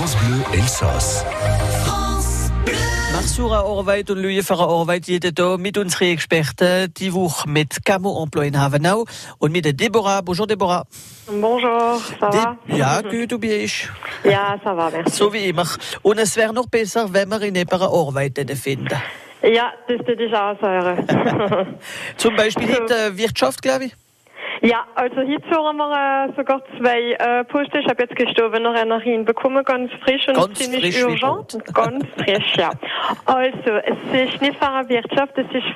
France Bleu Elsass. Marsoura Arbeit und Lüje für Arbeit jeden Tag mit unseren Experten, die Woche mit Camo Emploi in Havenau und mit der Deborah. Bonjour Deborah. Bonjour, ça va? Ja, gut, du bist. Ja, ça va, merci. So wie immer. Und es wäre noch besser, wenn wir in einer Arbeit finden. Ja, das würde ich auch sagen. Zum Beispiel in der Wirtschaft, glaube ich. Ja, also heute haben wir sogar zwei Posten. Ich habe jetzt gestern noch eine hinbekommen, ganz frisch und Ganz ziemlich frisch, urgent. Ganz frisch, ja. Also, es ist nicht für eine Wirtschaft, es ist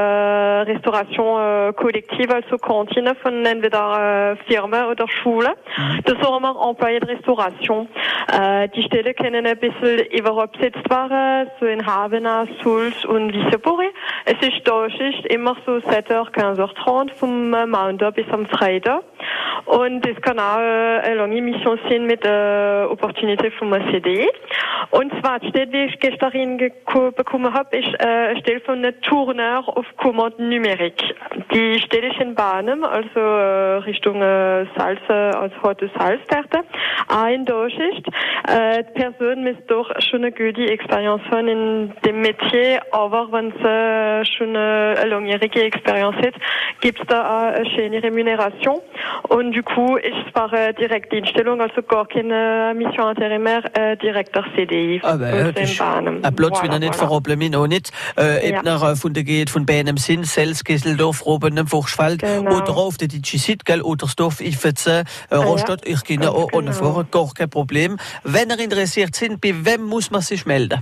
für Restauration kollektiv, also Kantine von entweder Firmen oder Schulen. Das haben wir Employé de Restauration. Die Stelle können ein bisschen überall besetzt werden, so in Havenau, Sulz und Wiesebury. Es ist Schicht immer so 7h, 15h30 vom Montag bis am Freitag. Und das kann auch eine lange Mission sein mit der Opportunität vom CDI. Und zwar, die Stelle, die ich gestern bekommen habe, ist eine Stelle von einem Tourneur auf Kommande Numerik. Die Stelle ist in Bahnem, also Richtung Salz, als heute Salzterte. Auch in Deutschland. Die Person muss doch schon eine gute Experience haben in dem Metier, aber wenn sie schon eine langjährige Experience hat, gibt es da auch eine schöne Remuneration. Und du coup, ist es par direkte Einstellung, also gar keine Mission intérimaire, direkter CDI. Aber das ist ein Platz, wie er nicht verroppeln, mir noch nicht. Ebner von der Geht von Benem sind, Sels, Gesseldorf, Roben, im Forschwald, Genau. oder auf der Digisit, gell, Odersdorf, Ifetze, Rostock, ich gehe auch ohne vor, gar kein Problem. Wenn ihr interessiert sind, bei wem muss man sich melden?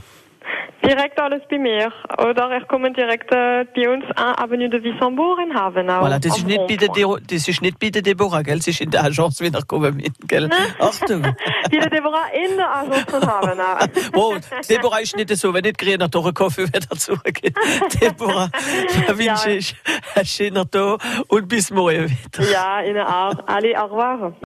Direkt alles bei mir. Oder ich komme direkt bei uns an Avenue de Wissembourg in Havenau. Voilà, das ist nicht bei der Deborah, gell? Sie ist in der Agence, wie nach kommen, gell? Achtung! Bei der Deborah in der Agence von Havenau. Oh, Deborah ist nicht so, wenn nicht kriege ich noch einen Kaffee wieder zurückgehen. Deborah, da wünsche ich einen schönen Tag und bis morgen wieder. Ja, Ihnen auch. Allez, au revoir.